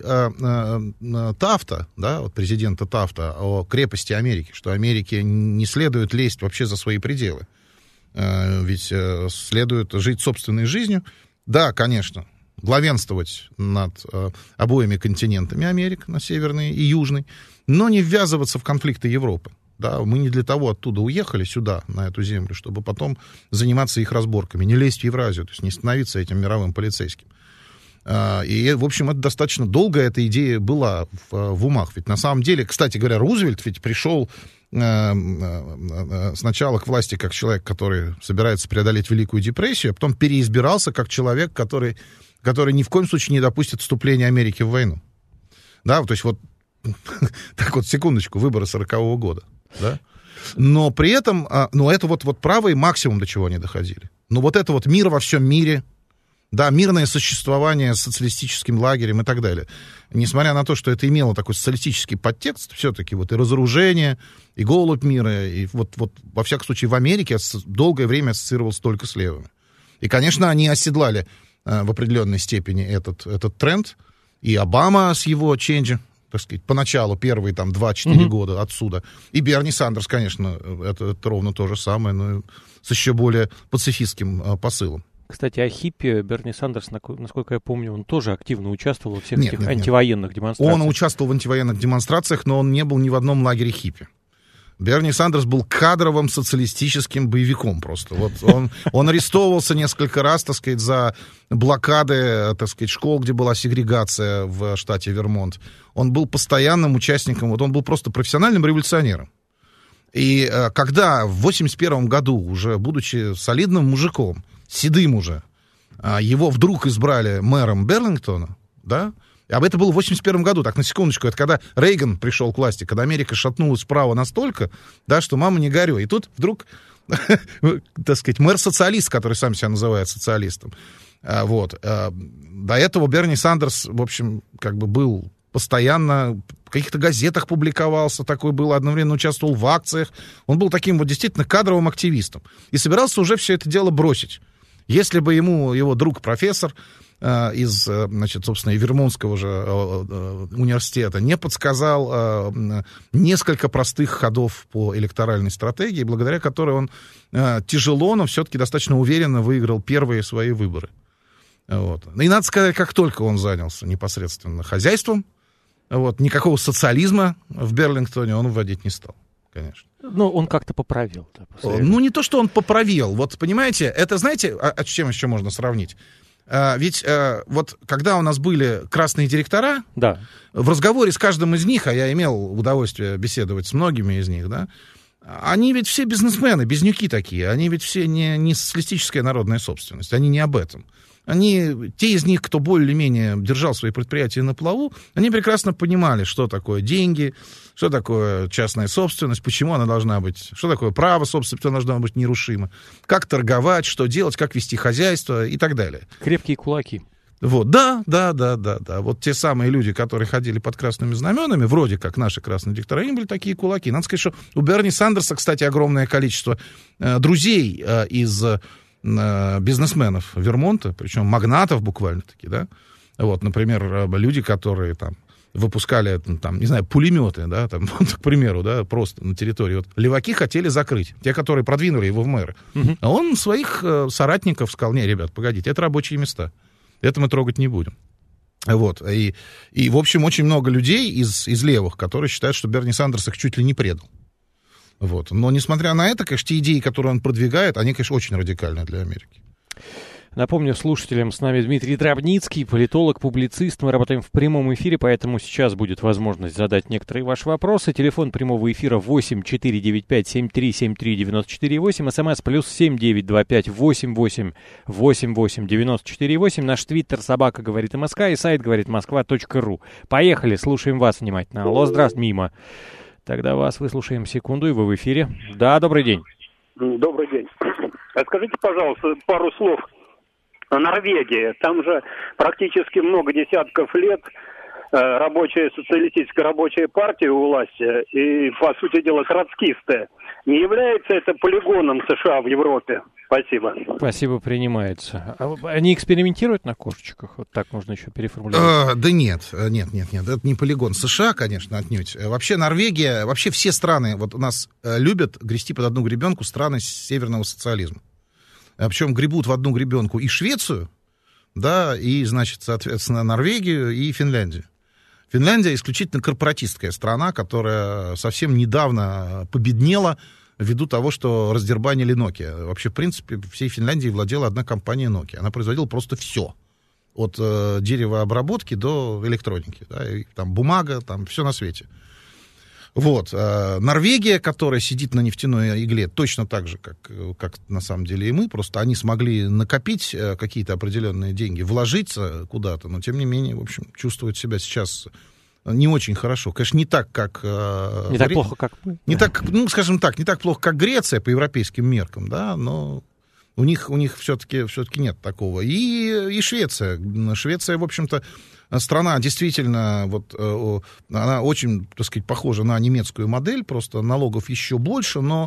Тафта, да, вот президента Тафта, о крепости Америки, что Америке не следует лезть вообще за свои пределы. Ведь следует жить собственной жизнью. Да, конечно, главенствовать над э, обоими континентами Америки, на северной и южной, но не ввязываться в конфликты Европы. Да, мы не для того оттуда уехали сюда, на эту землю, чтобы потом заниматься их разборками, не лезть в Евразию, то есть не становиться этим мировым полицейским. Э, и, в общем, это достаточно долго эта идея была в, в умах. Ведь на самом деле, кстати говоря, Рузвельт ведь пришел сначала к власти как человек, который собирается преодолеть Великую депрессию, а потом переизбирался как человек, который, который ни в коем случае не допустит вступления Америки в войну. Да, то есть вот так вот, секундочку, выборы сорокового года. Да? Но при этом, ну это вот, вот правый максимум, до чего они доходили. Но вот это вот мир во всем мире, да, мирное существование с социалистическим лагерем и так далее. Несмотря на то, что это имело такой социалистический подтекст, все-таки вот и разоружение, и голубь мира, и вот, вот во всяком случае в Америке долгое время ассоциировался только с левыми. И, конечно, они оседлали э, в определенной степени этот, этот тренд, и Обама с его ченджи, так сказать, поначалу первые там два-четыре mm-hmm. года отсюда, и Берни Сандерс, конечно, это, это ровно то же самое, но с еще более пацифистским э, посылом. Кстати, о хиппи Берни Сандерс, насколько я помню, он тоже активно участвовал во всех нет, этих нет, антивоенных нет. демонстрациях. Он участвовал в антивоенных демонстрациях, но он не был ни в одном лагере хиппи. Берни Сандерс был кадровым социалистическим боевиком просто. Вот он, он арестовывался несколько раз, так сказать, за блокады, так сказать, школ, где была сегрегация в штате Вермонт. Он был постоянным участником, вот он был просто профессиональным революционером. И когда в восемьдесят первом году, уже будучи солидным мужиком, седым уже, его вдруг избрали мэром Берлингтона, да, а это было в восемьдесят первом году, так, на секундочку, это когда Рейган пришел к власти, когда Америка шатнулась вправо настолько, да, что мама не горюй. И тут вдруг, так сказать, мэр-социалист, который сам себя называет социалистом, вот. До этого Берни Сандерс, в общем, как бы был постоянно в каких-то газетах публиковался, такой был, одновременно участвовал в акциях. Он был таким вот действительно кадровым активистом. И собирался уже все это дело бросить. Если бы ему его друг-профессор из, значит, собственно, Вермонтского же университета не подсказал несколько простых ходов по электоральной стратегии, благодаря которой он тяжело, но все-таки достаточно уверенно выиграл первые свои выборы. Вот. И надо сказать, как только он занялся непосредственно хозяйством, вот, никакого социализма в Берлингтоне он вводить не стал, конечно. Ну, он как-то поправил. Да, ну, не то, что он поправил. Вот, понимаете, это, знаете, а, а с чем еще можно сравнить? А, ведь а, вот когда у нас были красные директора, да. В разговоре с каждым из них, а я имел удовольствие беседовать с многими из них, да, они ведь все бизнесмены, безнюки такие, они ведь все не, не социалистическая народная собственность, они не об этом. Они, те из них, кто более-менее держал свои предприятия на плаву, они прекрасно понимали, что такое деньги, что такое частная собственность, почему она должна быть, что такое право собственности, оно должно быть нерушимо, как торговать, что делать, как вести хозяйство и так далее. Крепкие кулаки. Вот, да, да, да, да, да. Вот те самые люди, которые ходили под красными знаменами, вроде как наши красные диктора, им были такие кулаки. Надо сказать, что у Берни Сандерса, кстати, огромное количество э, друзей э, из э, бизнесменов Вермонта, причем магнатов буквально-таки, да. Вот, например, люди, которые там выпускали, там, не знаю, пулеметы, да, там, к примеру, да, просто на территории. Вот леваки хотели закрыть, те, которые продвинули его в мэры. Uh-huh. А он своих э, соратников сказал: не, ребят, погодите, это рабочие места. Это мы трогать не будем. Вот. И, и, в общем, очень много людей из, из левых, которые считают, что Берни Сандерс их чуть ли не предал. Вот. Но, несмотря на это, конечно, те идеи, которые он продвигает, они, конечно, очень радикальны для Америки. Напомню слушателям, с нами Дмитрий Дробницкий, политолог, публицист. Мы работаем в прямом эфире, поэтому сейчас будет возможность задать некоторые ваши вопросы. Телефон прямого эфира восемь четыре девять пять семь три семь три девять четыре восемь. СМС плюс семь девять два пять восемь восемь восемь восемь девять четыре восемь. Наш твиттер собака говорит МСК и сайт говорит москва точка ру. Поехали, слушаем вас внимательно. Алло, здравствуйте, мимо. Тогда вас выслушаем секунду, и вы в эфире. Да, добрый день. Добрый день. Скажите, пожалуйста, пару слов. Норвегия, там же практически много десятков лет рабочая, социалистическая рабочая партия у власти, и, по сути дела, троцкисты. Не является это полигоном США в Европе? Спасибо. Спасибо, принимается. А они экспериментируют на кошечках? Вот так можно еще переформулировать. А, да нет, нет, нет, нет, это не полигон. США, конечно, отнюдь. Вообще Норвегия, вообще все страны, вот у нас любят грести под одну гребенку страны северного социализма. Причем гребут в одну гребенку и Швецию, да, и, значит, соответственно, Норвегию и Финляндию. Финляндия исключительно корпоратистская страна, которая совсем недавно победнела ввиду того, что раздербанили Nokia. Вообще, в принципе, всей Финляндии владела одна компания Nokia. Она производила просто все. От э, деревообработки до электроники. Да, и, там бумага, там все на свете. Вот. Э, Норвегия, которая сидит на нефтяной игле, точно так же, как, как на самом деле и мы, просто они смогли накопить э, какие-то определенные деньги, вложиться куда-то, но, тем не менее, в общем, чувствуют себя сейчас не очень хорошо. Конечно, не так, как... Э, не так Гре... плохо, как мы. Не так, ну, скажем так, не так плохо, как Греция по европейским меркам, да, но у них, у них все-таки, все-таки нет такого. И, и Швеция. Швеция, в общем-то, страна действительно, вот, она очень, так сказать, похожа на немецкую модель, просто налогов еще больше, но,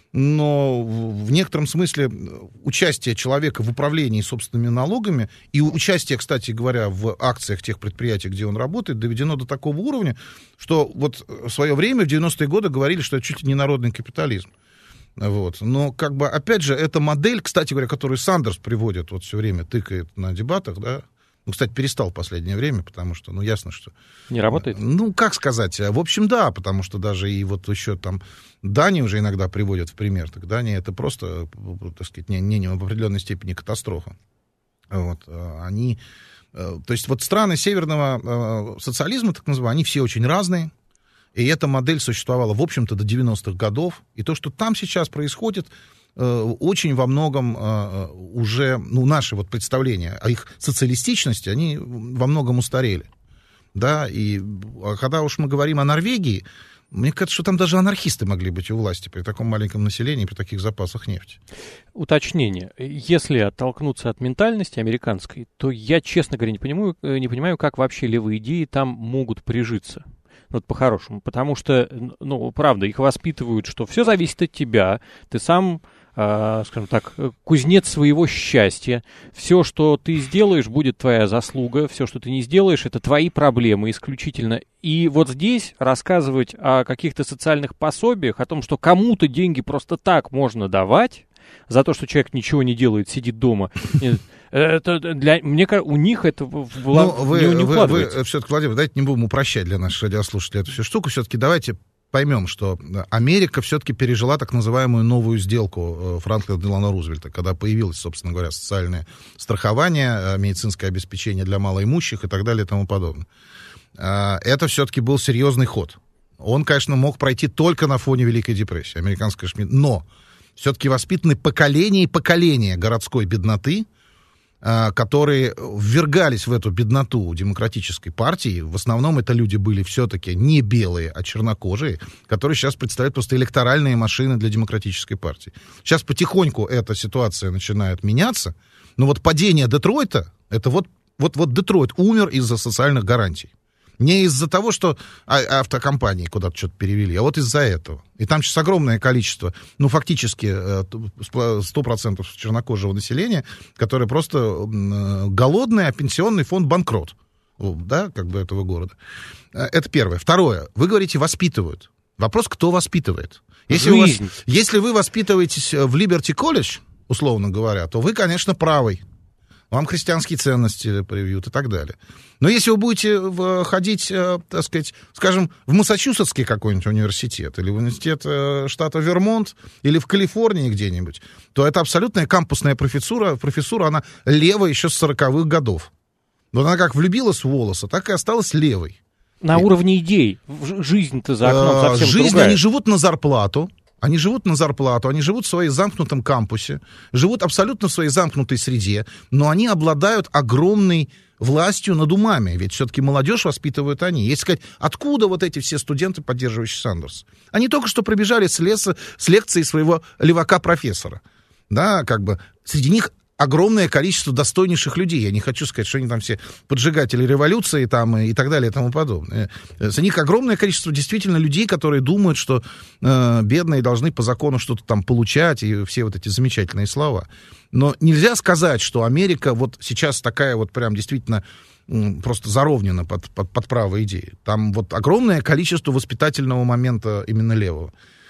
но в некотором смысле участие человека в управлении собственными налогами и участие, кстати говоря, в акциях тех предприятий, где он работает, доведено до такого уровня, что вот в свое время, в девяностые годы, говорили, что это чуть ли не народный капитализм. Вот. Но, как бы, опять же, эта модель, кстати говоря, которую Сандерс приводит вот все время, тыкает на дебатах, да, Ну, кстати, перестал в последнее время, потому что, ну, ясно, что... Не работает? Ну, как сказать? В общем, да, потому что даже и вот еще там Данию уже иногда приводят в пример. Так Дания — это просто, так сказать, не, не, не в определенной степени катастрофа. Вот, они... То есть вот страны северного социализма, так называемые, они все очень разные. И эта модель существовала, в общем-то, до девяностых годов. И то, что там сейчас происходит... очень во многом uh, уже, ну, наши вот представления о их социалистичности, они во многом устарели, да, и когда уж мы говорим о Норвегии, мне кажется, что там даже анархисты могли быть у власти при таком маленьком населении, при таких запасах нефти. Уточнение. Если оттолкнуться от ментальности американской, то я, честно говоря, не понимаю, не понимаю, как вообще левые идеи там могут прижиться. Вот по-хорошему, потому что, ну, правда, их воспитывают, что все зависит от тебя, ты сам, э, скажем так, кузнец своего счастья, все, что ты сделаешь, будет твоя заслуга, все, что ты не сделаешь, это твои проблемы исключительно. И вот здесь рассказывать о каких-то социальных пособиях, о том, что кому-то деньги просто так можно давать, за то, что человек ничего не делает, сидит дома. Это для, мне кажется, у них это в, в, ну, вы, не, не вы, вы все-таки, Владимир, давайте не будем упрощать для наших радиослушателей эту всю штуку. Все-таки давайте поймем, что Америка все-таки пережила так называемую новую сделку Франклина Делано Рузвельта, когда появилось, собственно говоря, социальное страхование, медицинское обеспечение для малоимущих и так далее и тому подобное. Это все-таки был серьезный ход. Он, конечно, мог пройти только на фоне Великой депрессии, американской шмид, но все-таки воспитаны поколения и поколения городской бедноты, которые ввергались в эту бедноту демократической партии. В основном это люди были все-таки не белые, а чернокожие, которые сейчас представляют просто электоральные машины для демократической партии. Сейчас потихоньку эта ситуация начинает меняться, но вот падение Детройта, это вот, вот, вот Детройт умер из-за социальных гарантий. Не из-за того, что автокомпании куда-то что-то перевели, а вот из-за этого. И там сейчас огромное количество, ну, фактически сто процентов чернокожего населения, которое просто голодное, а пенсионный фонд банкрот, да, как бы этого города. Это первое. Второе. Вы говорите, воспитывают. Вопрос, кто воспитывает? Если, у вас, если вы воспитываетесь в Либерти колледж, условно говоря, то вы, конечно, правый. Вам христианские ценности привьют и так далее. Но если вы будете ходить, так сказать, скажем, в Массачусетский какой-нибудь университет, или в университет штата Вермонт, или в Калифорнии где-нибудь, то это абсолютная кампусная профессура, профессура, она левая еще с сороковых годов. Но она как влюбилась в Волоса, так и осталась левой. На и... уровне идей. Жизнь-то за окном совсем Жизнь, другая. Они живут на зарплату. Они живут на зарплату, они живут в своей замкнутом кампусе, живут абсолютно в своей замкнутой среде, но они обладают огромной властью над умами, ведь все-таки молодежь воспитывают они. Если сказать, откуда вот эти все студенты, поддерживающие Сандерса? Они только что пробежали с, леса, с лекции своего левака-профессора. Да, как бы среди них огромное количество достойнейших людей. Я не хочу сказать, что они там все поджигатели революции там, и так далее и тому подобное. За них огромное количество действительно людей, которые думают, что э, бедные должны по закону что-то там получать, и все вот эти замечательные слова. Но нельзя сказать, что Америка вот сейчас такая вот прям действительно м, просто заровнена под, под, под правой идеей. Там вот огромное количество воспитательного момента именно левого.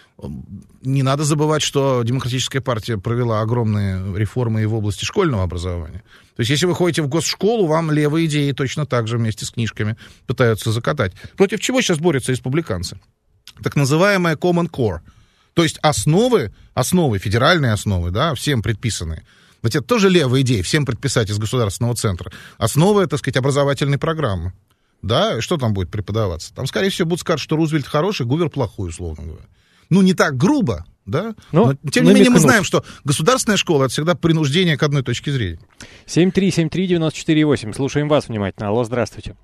Не надо забывать, что Демократическая партия провела огромные реформы и в области школьного образования. То есть, если вы ходите в госшколу, вам левые идеи точно так же вместе с книжками пытаются закатать. Против чего сейчас борются республиканцы? Так называемая Common Core. То есть, основы, основы, федеральные основы, да, всем предписанные. Ведь это тоже левая идея, всем предписать из государственного центра. Основы, так сказать, образовательной программы. Да, что там будет преподаваться? Там, скорее всего, будут сказать, что Рузвельт хороший, Гувер плохой, условно говоря. Ну, не так грубо, да? Но, но тем не менее, мы знаем, что государственная школа — это всегда принуждение к одной точке зрения. семь три семь три девяносто четыре восемь. Слушаем вас внимательно. Алло, здравствуйте.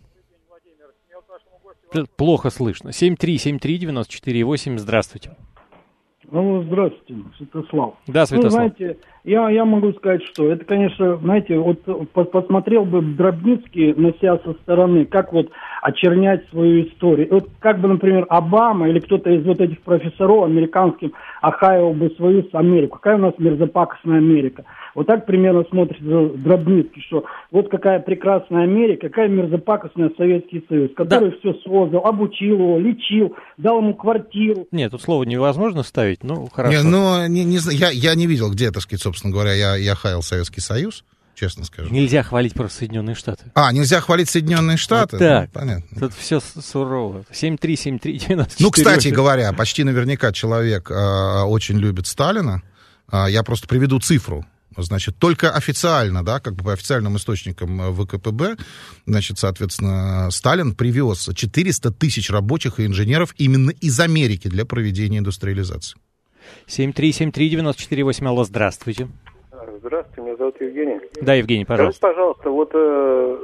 Плохо слышно. семь три семь три девяносто четыре восемь. Здравствуйте. Ну, здравствуйте, Святослав. Да, Святослав. Ну, знаете, я, я могу сказать, что это, конечно, знаете, вот посмотрел бы Дробницкий на себя со стороны, как вот очернять свою историю. Вот как бы, например, Обама или кто-то из вот этих профессоров американских охаивал бы свою Америку. Какая у нас мерзопакостная Америка. Вот так примерно смотрится Дробницкий, что вот какая прекрасная Америка, какая мерзопакостная Советский Союз, который да. все создал, обучил его, лечил, дал ему квартиру. Нет, тут слово невозможно ставить, ну, хорошо. Не, ну, не, не, я, я не видел, где, так сказать, собственно говоря, я, я хаял Советский Союз. честно скажу. Нельзя хвалить просто Соединенные Штаты. А, нельзя хвалить Соединенные Штаты? Вот так. Ну, понятно. Тут все сурово. семь три семь три девяносто четыре. Ну, кстати говоря, почти наверняка человек э, очень любит Сталина. Э, я просто приведу цифру. Значит, только официально, да, как бы по официальным источникам ВКПБ, значит, соответственно, Сталин привез четыреста тысяч рабочих и инженеров именно из Америки для проведения индустриализации. семь три семь три девяносто четыре восемь. Алло, здравствуйте. Здравствуйте, меня зовут Евгений. Да, Евгений, пожалуйста. Скажите, пожалуйста, вот э,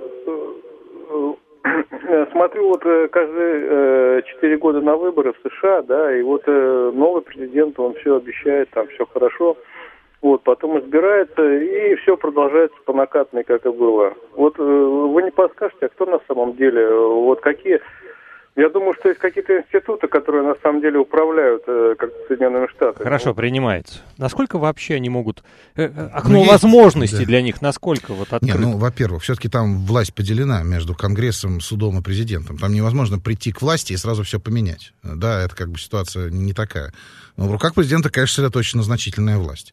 э, смотрю вот э, каждые четыре э, года на выборы в США, да, и вот э, новый президент, он все обещает, там все хорошо, вот, потом избирается, и все продолжается по накатной, как и было. Вот э, вы не подскажете, а кто на самом деле, вот какие... Я думаю, что есть какие-то институты, которые на самом деле управляют э, как Соединенными Штатами. Хорошо, принимается. Насколько вообще они могут... Э, окно ну, возможностей да. для них, насколько вот открыто? Не, ну, во-первых, все-таки там власть поделена между Конгрессом, судом и президентом. Там невозможно прийти к власти и сразу все поменять. Да, это как бы ситуация не такая. Но в руках президента, конечно, сосредоточена значительная власть.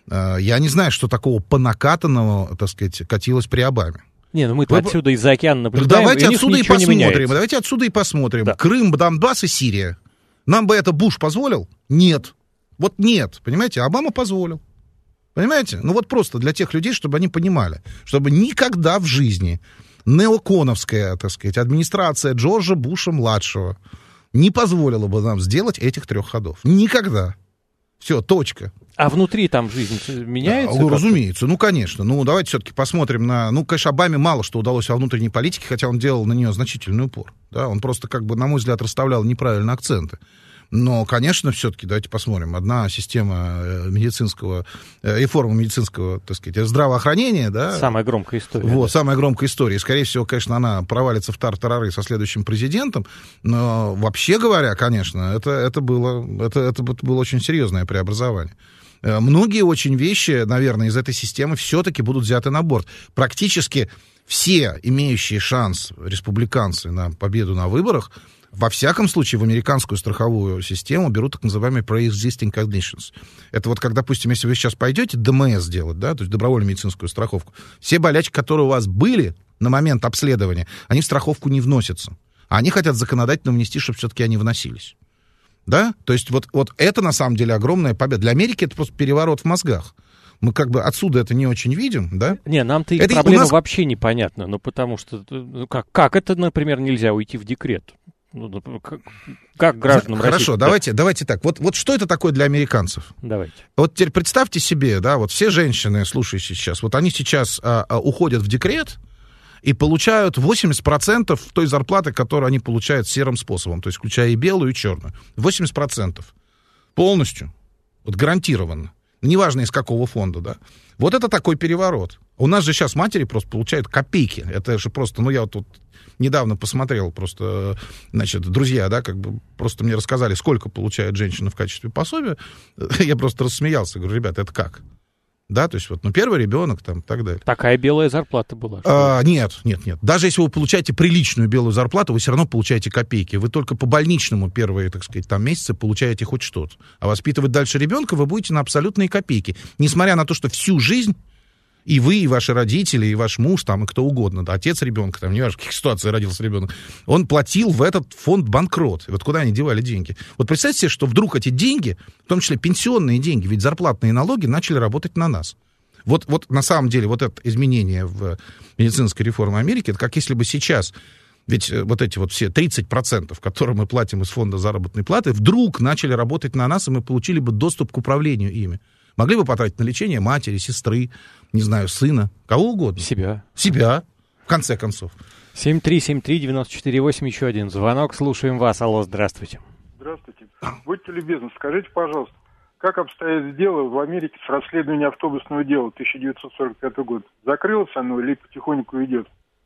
Я не знаю, что такого понакатанного, так сказать, катилось при Обаме. Не, ну мы-то Вы... отсюда из-за океана наблюдаем, давайте и отсюда и посмотрим. Давайте отсюда и посмотрим. Да. Крым, Донбасс и Сирия. Нам бы это Буш позволил? Нет. Вот нет. Понимаете, Обама позволил. Понимаете? Ну вот просто для тех людей, чтобы они понимали, чтобы никогда в жизни неоконовская, так сказать, администрация Джорджа Буша-младшего не позволила бы нам сделать этих трех ходов. Никогда. Все, точка. А внутри там жизнь меняется? Да, разумеется, ну, конечно. Ну, давайте все-таки посмотрим на... Ну, конечно, Обаме мало что удалось во внутренней политике, хотя он делал на нее значительный упор. Да? Он просто, как бы, на мой взгляд, расставлял неправильно акценты. Но, конечно, все-таки, давайте посмотрим. Одна система медицинского, реформа медицинского, так сказать, здравоохранения, да. Самая громкая история. Вот, да. самая громкая история. Скорее всего, конечно, она провалится в тартарары со следующим президентом. Но, вообще говоря, конечно, это, это, было, это, это было очень серьезное преобразование. Многие очень вещи, наверное, из этой системы все-таки будут взяты на борт. Практически все имеющие шанс республиканцы на победу на выборах, во всяком случае, в американскую страховую систему берут так называемые pre-existing conditions. Это вот как, допустим, если вы сейчас пойдете ДМС делать, да, то есть добровольную медицинскую страховку, все болячки, которые у вас были на момент обследования, они в страховку не вносятся. А они хотят законодательно внести, чтобы все-таки они вносились. Да? То есть вот, вот это на самом деле огромная победа. Для Америки это просто переворот в мозгах. Мы как бы отсюда это не очень видим, да? Не, нам-то их это проблема нас... вообще непонятна. Ну, потому что, ну, как, как это, например, нельзя уйти в декрет? Ну, как, как гражданам России? Хорошо, давайте, давайте так. Вот, вот что это такое для американцев? Давайте. Вот теперь представьте себе, да, вот все женщины, слушающие сейчас, вот они сейчас а, а, уходят в декрет и получают восемьдесят процентов той зарплаты, которую они получают серым способом, то есть включая и белую, и черную. восемьдесят процентов. Полностью. Вот гарантированно. Неважно, из какого фонда, да. Вот это такой переворот. У нас же сейчас матери просто получают копейки. Это же просто, ну, я вот тут недавно посмотрел просто, значит, друзья, да, как бы просто мне рассказали, сколько получает женщина в качестве пособия. Я просто рассмеялся. Говорю, ребята, это как? Да, то есть вот, ну, первый ребенок, там, и так далее. Такая белая зарплата была. А, нет, нет, нет. Даже если вы получаете приличную белую зарплату, вы все равно получаете копейки. Вы только по больничному первые, так сказать, там месяцы получаете хоть что-то. А воспитывать дальше ребенка вы будете на абсолютные копейки. Несмотря на то, что всю жизнь и вы, и ваши родители, и ваш муж, там, и кто угодно, да, отец ребенка, там, не важно, в каких ситуациях родился ребенок, он платил в этот фонд банкрот. И вот куда они девали деньги? Вот представьте себе, что вдруг эти деньги, в том числе пенсионные деньги, ведь зарплатные налоги начали работать на нас. Вот, вот на самом деле вот это изменение в медицинской реформе Америки, это как если бы сейчас, ведь вот эти вот все тридцать процентов, которые мы платим из фонда заработной платы, вдруг начали работать на нас, и мы получили бы доступ к управлению ими. Могли бы потратить на лечение матери, сестры, не знаю, сына, кого угодно. Себя. Себя, в конце концов. семь три семь три девяносто четыре восемь, еще один звонок, слушаем вас. Алло, здравствуйте. Здравствуйте. Будьте любезны, скажите, пожалуйста, как обстоит дело в Америке с расследованием автобусного дела тысяча девятьсот сорок пятого года? Закрылось оно или потихоньку идет?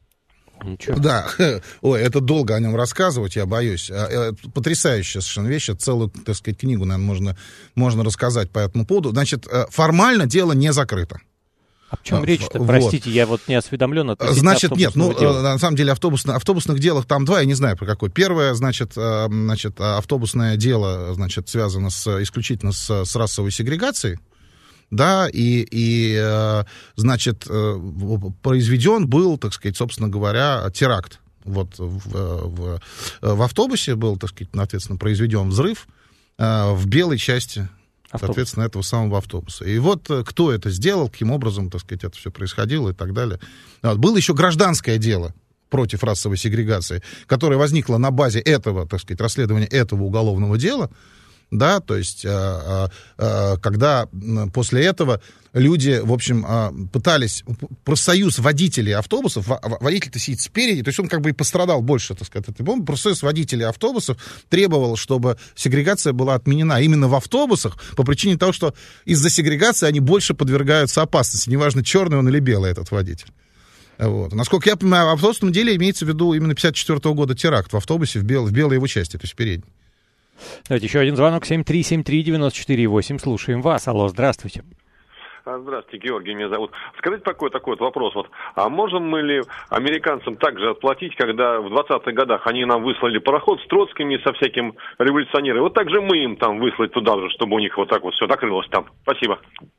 Ничего. Да, ой, это долго о нем рассказывать, я боюсь. Потрясающая совершенно вещь, целую, так сказать, книгу, наверное, можно, можно рассказать по этому поводу. Значит, формально дело не закрыто. А в чем а, речь-то? вот. Простите, я вот не осведомлен. Значит, нет, ну, дела. на самом деле, автобусных, автобусных делах там два, я не знаю, про какое. Первое, значит, значит, автобусное дело, значит, связано с, исключительно с, с расовой сегрегацией. да, и, и значит, произведен был, так сказать, собственно говоря, теракт. Вот в, в, в автобусе был, так сказать, соответственно, произведен взрыв в белой части, Автобус. соответственно, этого самого автобуса. И вот кто это сделал, каким образом, так сказать, это все происходило и так далее. Было еще гражданское дело против расовой сегрегации, которое возникло на базе этого, так сказать, расследования этого уголовного дела, да, то есть, когда после этого люди, в общем, пытались, профсоюз водителей автобусов, водитель-то сидит спереди, то есть он как бы и пострадал больше, так сказать, профсоюз водителей автобусов требовал, чтобы сегрегация была отменена именно в автобусах по причине того, что из-за сегрегации они больше подвергаются опасности, неважно, черный он или белый этот водитель. Вот. Насколько я понимаю, в автобусном деле имеется в виду именно пятьдесят четвёртого года теракт в автобусе в, бел, в белой его части, то есть в передней. Давайте еще один звонок, семь три семь три девять четыре восемь, слушаем вас. Алло, здравствуйте. Здравствуйте, Георгий меня зовут. Скажите такой, такой вот вопрос. Вот, а можем мы ли американцам также отплатить, когда в двадцатых годах они нам выслали пароход с Троцкими, со всяким революционером? Вот так же мы им там выслать туда же, чтобы у них вот так вот все накрылось там. Спасибо.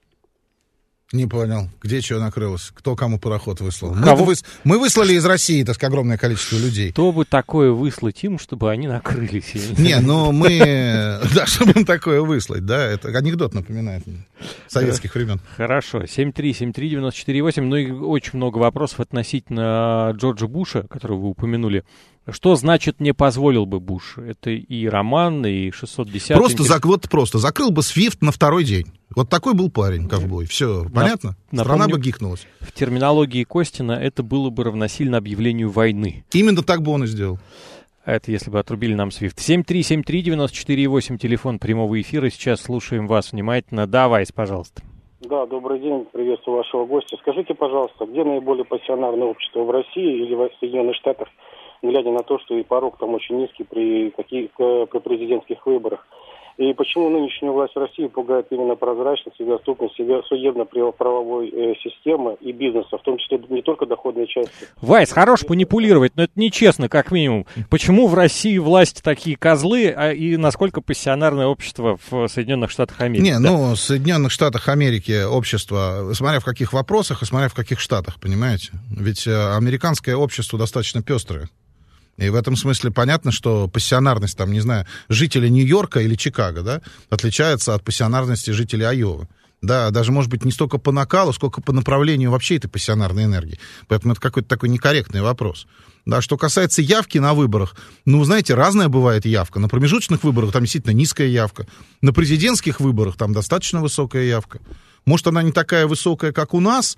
Не понял. Где чего накрылось? Кто кому пароход выслал? Мы, выс... Мы выслали из России, так сказать, огромное количество людей. Кто бы такое выслать им, чтобы они накрылись? Не, ну мы... Да, чтобы им такое выслать, да, это анекдот напоминает мне советских времен. Хорошо. семь три семь три девять четыре восемь. Ну и очень много вопросов относительно Джорджа Буша, которого вы упомянули. Что значит «не позволил бы Буш»? Это и роман, и шестьсот десятый. Просто, зак... вот просто закрыл бы свифт на второй день. Вот такой был парень, ковбой. Все, понятно? Нап... Страна Напомню, бы гикнулась. В терминологии Костина это было бы равносильно объявлению войны. Именно так бы он и сделал. Это если бы отрубили нам свифт. семь три семь три девять четыре восемь, телефон прямого эфира. Сейчас слушаем вас внимательно. Давай, пожалуйста. Да, добрый день, приветствую вашего гостя. Скажите, пожалуйста, где наиболее пассионарное общество, в России или в Соединенных Штатах, глядя на то, что и порог там очень низкий при, каких, при президентских выборах? И почему нынешнюю власть России пугает именно прозрачность и доступность судебно-правовой э, системы и бизнеса, в том числе не только доходной части? Вайс, хорош манипулировать, но это нечестно, как минимум. Почему в России власти такие козлы, а и насколько пассионарное общество в Соединенных Штатах Америки? Не, да? ну, в Соединенных Штатах Америки общество, смотря в каких вопросах и смотря в каких штатах, понимаете? Ведь американское общество достаточно пестрое. И в этом смысле понятно, что пассионарность, там, не знаю, жителя Нью-Йорка или Чикаго, да, отличается от пассионарности жителей Айовы. Да, даже, может быть, не столько по накалу, сколько по направлению вообще этой пассионарной энергии. Поэтому это какой-то такой некорректный вопрос. Да, что касается явки на выборах, ну, знаете, разная бывает явка. На промежуточных выборах там действительно низкая явка. На президентских выборах там достаточно высокая явка. Может, она не такая высокая, как у нас,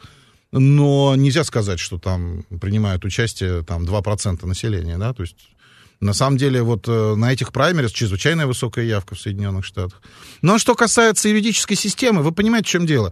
но нельзя сказать, что там принимают участие там, два процента населения, да, то есть на самом деле вот на этих праймерис чрезвычайно высокая явка в Соединенных Штатах. Ну, а что касается юридической системы, вы понимаете, в чем дело?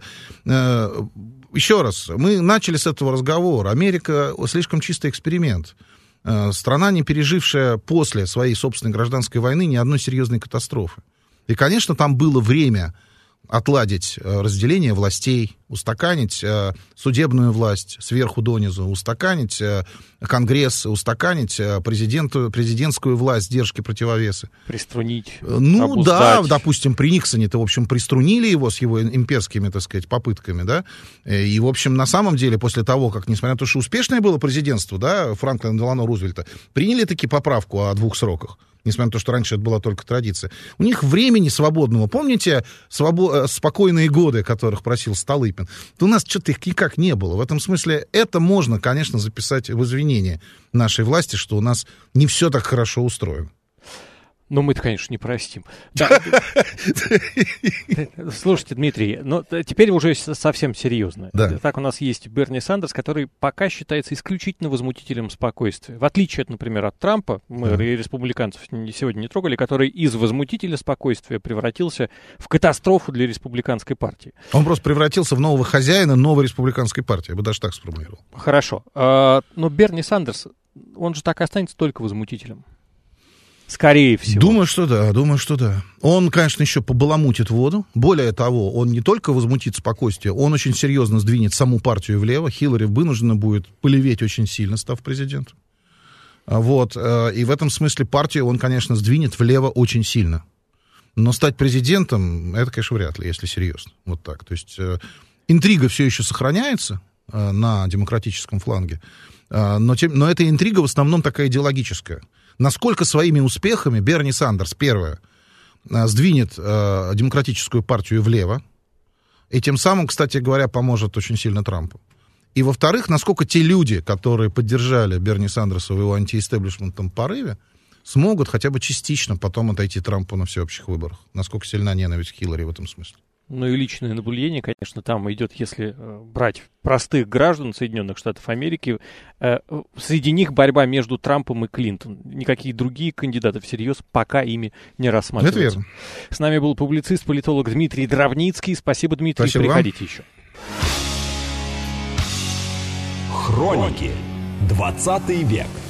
Еще раз, мы начали с этого разговора. Америка слишком чистый эксперимент. Страна, не пережившая после своей собственной гражданской войны ни одной серьезной катастрофы. И, конечно, там было время отладить разделение властей, устаканить судебную власть сверху донизу, устаканить Конгресс, устаканить президенту, президентскую власть, сдержки, противовесы. Приструнить, Ну обуздать. Да, допустим, при Никсоне-то, в общем, приструнили его с его имперскими, так сказать, попытками, да, и, в общем, на самом деле, после того, как, несмотря на то, что успешное было президентство, да, Франклина Делано Рузвельта, приняли таки поправку о двух сроках, несмотря на то, что раньше это была только традиция. У них времени свободного, помните, свобо- спокойные годы, которых просил Столыпин? То у нас что-то их никак не было. В этом смысле это можно, конечно, записать в извинения нашей власти, что у нас не все так хорошо устроено. Ну, мы-то, конечно, не простим. Да. Слушайте, Дмитрий, ну, теперь уже совсем серьезно. Да. Так у нас есть Берни Сандерс, который пока считается исключительно возмутителем спокойствия. В отличие, от, например, от Трампа, мы да. республиканцев сегодня не трогали, который из возмутителя спокойствия превратился в катастрофу для республиканской партии. Он просто превратился в нового хозяина новой республиканской партии, я бы даже так сформулировал. Хорошо. Но Берни Сандерс, он же так и останется только возмутителем. Скорее всего. Думаю, что да, думаю, что да. Он, конечно, еще побаламутит воду. Более того, он не только возмутит спокойствие, он очень серьезно сдвинет саму партию влево. Хиллари вынуждена будет полеветь очень сильно, став президентом. Вот. И в этом смысле партию он, конечно, сдвинет влево очень сильно. Но стать президентом, это, конечно, вряд ли, если серьезно. Вот так. То есть э, интрига все еще сохраняется э, на демократическом фланге, э, но, тем, но эта интрига в основном такая идеологическая. Насколько своими успехами Берни Сандерс, первое, э, сдвинет э, демократическую партию влево, и тем самым, кстати говоря, поможет очень сильно Трампу. И, во-вторых, насколько те люди, которые поддержали Берни Сандерса в его антиэстеблишментном порыве, смогут хотя бы частично потом отойти Трампу на всеобщих выборах. Насколько сильна ненависть к Хиллари в этом смысле. Ну и личное наблюдение, конечно, там идет, если э, брать простых граждан Соединенных Штатов Америки, э, среди них борьба между Трампом и Клинтон. Никакие другие кандидаты всерьез пока ими не рассматриваются. Это верно. С нами был публицист, политолог Дмитрий Дровницкий. Спасибо, Дмитрий. Спасибо Приходите вам. еще. Хроники. двадцатый век.